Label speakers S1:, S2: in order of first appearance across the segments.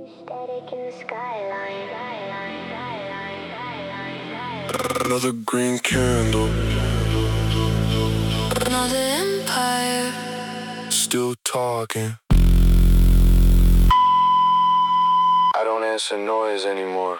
S1: Static in the skyline.
S2: Another green candle.
S3: Another empire.
S2: Still talking. I don't answer noise anymore.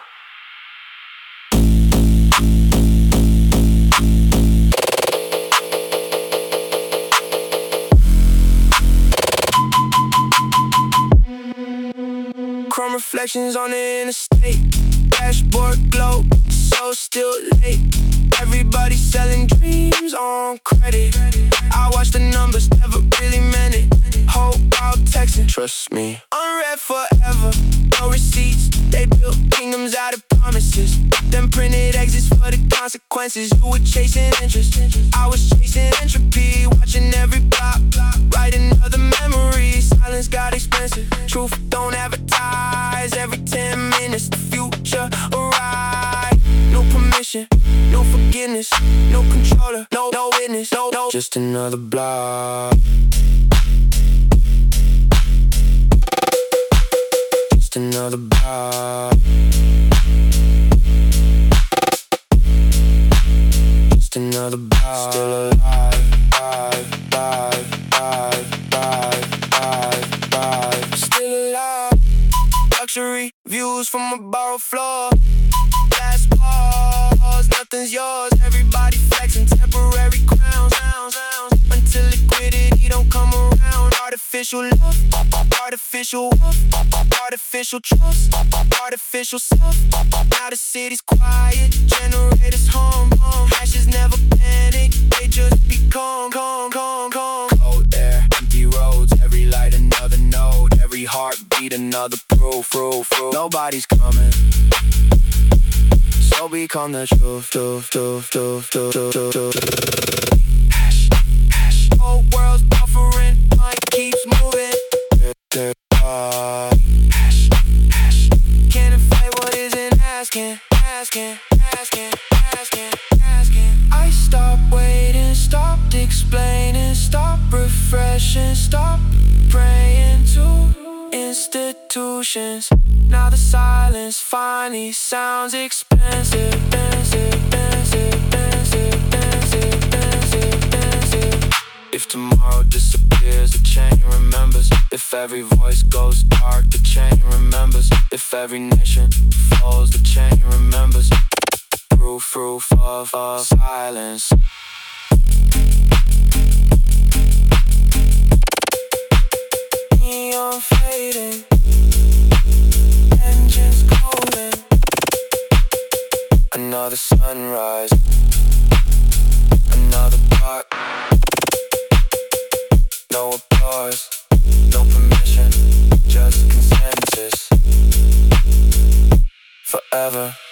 S2: Chrome reflections on the interstate. Dashboard glow, so still late. Everybody selling dreams on credit. I watch the numbers, never really meant it. Hope while texting, trust me. Unread forever, no receipts. They built kingdoms out of promises, then printed exits for the consequences. You were chasing interest, I was chasing entropy. Watching every block, writing other memories. Silence got expensive, truth don't advertise. Every 10 minutes the future arrives. No permission, no forgiveness, no controller, no witness, no. Just another block. Just another block. Just another block. Still alive, alive. Still alive. Luxury views from a borrowed floor. Glass walls, nothing's yours. Everybody flexing temporary crowns. Until liquidity don't come around. Artificial love, artificial wealth, artificial trust, artificial self. Now the city's quiet, generators hum. Ashes never panic, they just become calm. Cold air, empty roads, every light another node, every heartbeat another proof. Nobody's coming, so become the truth. Whole world's buffering, mind keeps moving. Can't inflate what isn't asking. I stopped waiting, stopped explaining, stopped refreshing, stopped praying to institutions. Now the silence finally sounds expensive. If tomorrow disappears, the chain remembers. If every voice goes dark, the chain remembers. If every nation falls, the chain remembers. Proof of silence. Neon fading, engines calling. Another sunrise, another dark. No applause, no permission, just consensus. Forever.